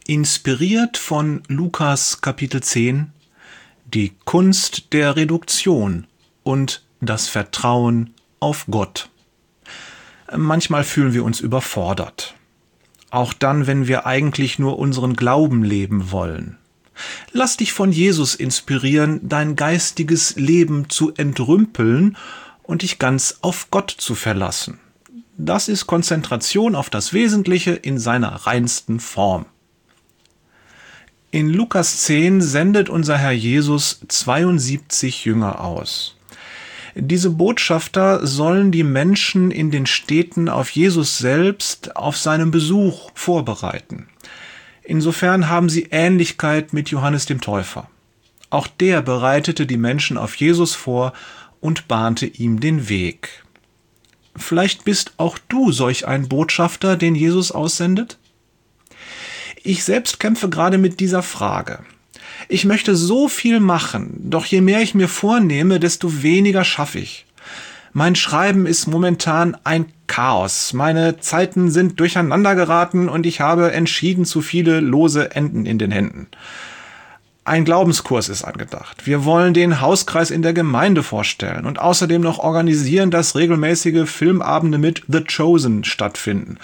Inspiriert von Lukas Kapitel 10, die Kunst der Reduktion und das Vertrauen auf Gott. Manchmal fühlen wir uns überfordert. Auch dann, wenn wir eigentlich nur unseren Glauben leben wollen. Lass dich von Jesus inspirieren, dein geistiges Leben zu entrümpeln und dich ganz auf Gott zu verlassen. Das ist Konzentration auf das Wesentliche in seiner reinsten Form. In Lukas 10 sendet unser Herr Jesus 72 Jünger aus. Diese Botschafter sollen die Menschen in den Städten auf Jesus selbst, auf seinen Besuch vorbereiten. Insofern haben sie Ähnlichkeit mit Johannes dem Täufer. Auch der bereitete die Menschen auf Jesus vor und bahnte ihm den Weg. Vielleicht bist auch du solch ein Botschafter, den Jesus aussendet? Ich selbst kämpfe gerade mit dieser Frage. Ich möchte so viel machen, doch je mehr ich mir vornehme, desto weniger schaffe ich. Mein Schreiben ist momentan ein Chaos. Meine Zeiten sind durcheinander geraten und ich habe entschieden zu viele lose Enden in den Händen. Ein Glaubenskurs ist angedacht. Wir wollen den Hauskreis in der Gemeinde vorstellen und außerdem noch organisieren, dass regelmäßige Filmabende mit The Chosen stattfinden.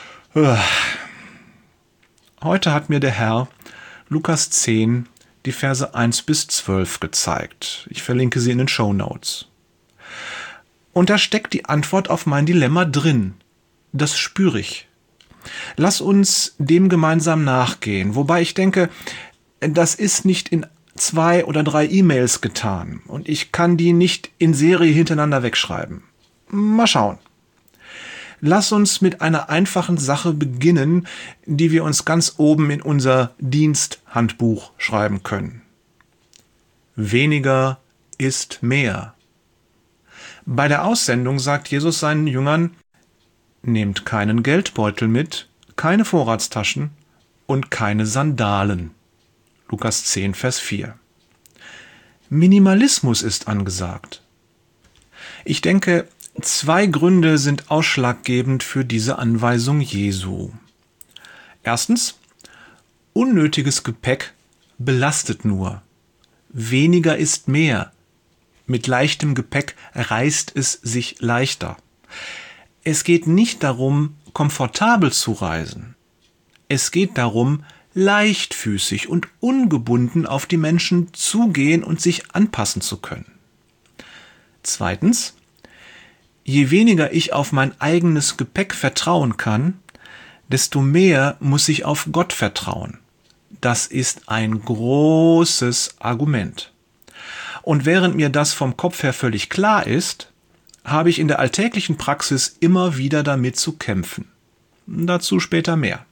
Heute hat mir der Herr Lukas 10 die Verse 1 bis 12 gezeigt. Ich verlinke sie in den Shownotes. Und da steckt die Antwort auf mein Dilemma drin. Das spüre ich. Lass uns dem gemeinsam nachgehen, wobei ich denke, das ist nicht in 2 oder 3 E-Mails getan und ich kann die nicht in Serie hintereinander wegschreiben. Mal schauen. Lass uns mit einer einfachen Sache beginnen, die wir uns ganz oben in unser Diensthandbuch schreiben können. Weniger ist mehr. Bei der Aussendung sagt Jesus seinen Jüngern, nehmt keinen Geldbeutel mit, keine Vorratstaschen und keine Sandalen. Lukas 10, Vers 4. Minimalismus ist angesagt. Ich denke, 2 Gründe sind ausschlaggebend für diese Anweisung Jesu. Erstens, unnötiges Gepäck belastet nur. Weniger ist mehr. Mit leichtem Gepäck reißt es sich leichter. Es geht nicht darum, komfortabel zu reisen. Es geht darum, leichtfüßig und ungebunden auf die Menschen zugehen und sich anpassen zu können. Zweitens, je weniger ich auf mein eigenes Gepäck vertrauen kann, desto mehr muss ich auf Gott vertrauen. Das ist ein großes Argument. Und während mir das vom Kopf her völlig klar ist, habe ich in der alltäglichen Praxis immer wieder damit zu kämpfen. Dazu später mehr.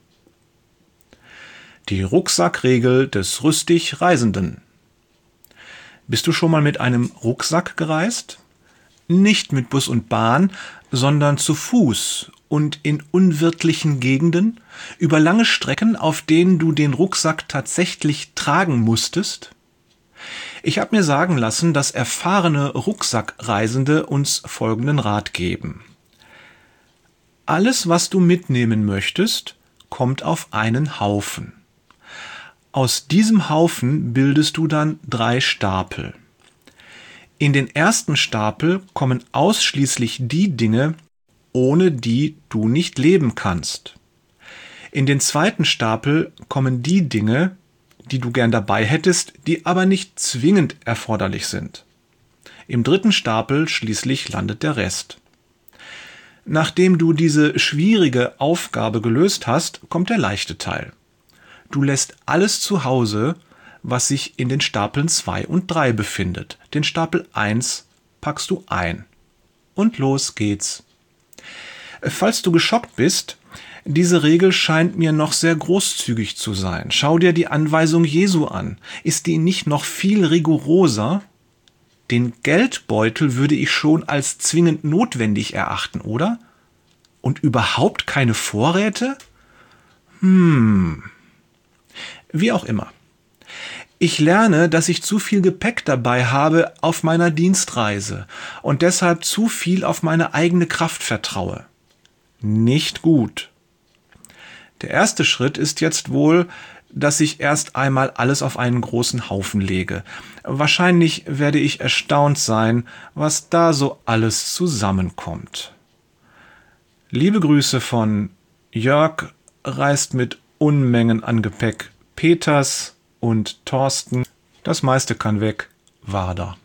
Die Rucksackregel des rüstig Reisenden. Bist du schon mal mit einem Rucksack gereist? Nicht mit Bus und Bahn, sondern zu Fuß und in unwirtlichen Gegenden, über lange Strecken, auf denen du den Rucksack tatsächlich tragen musstest? Ich habe mir sagen lassen, dass erfahrene Rucksackreisende uns folgenden Rat geben. Alles, was du mitnehmen möchtest, kommt auf einen Haufen. Aus diesem Haufen bildest du dann 3 Stapel. In den ersten Stapel kommen ausschließlich die Dinge, ohne die du nicht leben kannst. In den zweiten Stapel kommen die Dinge, die du gern dabei hättest, die aber nicht zwingend erforderlich sind. Im dritten Stapel schließlich landet der Rest. Nachdem du diese schwierige Aufgabe gelöst hast, kommt der leichte Teil. Du lässt alles zu Hause, was sich in den Stapeln 2 und 3 befindet. Den Stapel 1 packst du ein. Und los geht's. Falls du geschockt bist, diese Regel scheint mir noch sehr großzügig zu sein. Schau dir die Anweisung Jesu an. Ist die nicht noch viel rigoroser? Den Geldbeutel würde ich schon als zwingend notwendig erachten, oder? Und überhaupt keine Vorräte? Wie auch immer. Ich lerne, dass ich zu viel Gepäck dabei habe auf meiner Dienstreise und deshalb zu viel auf meine eigene Kraft vertraue. Nicht gut. Der erste Schritt ist jetzt wohl, dass ich erst einmal alles auf einen großen Haufen lege. Wahrscheinlich werde ich erstaunt sein, was da so alles zusammenkommt. Liebe Grüße von Jörg, reist mit Unmengen an Gepäck. Peters und Thorsten, das meiste kann weg, Wader.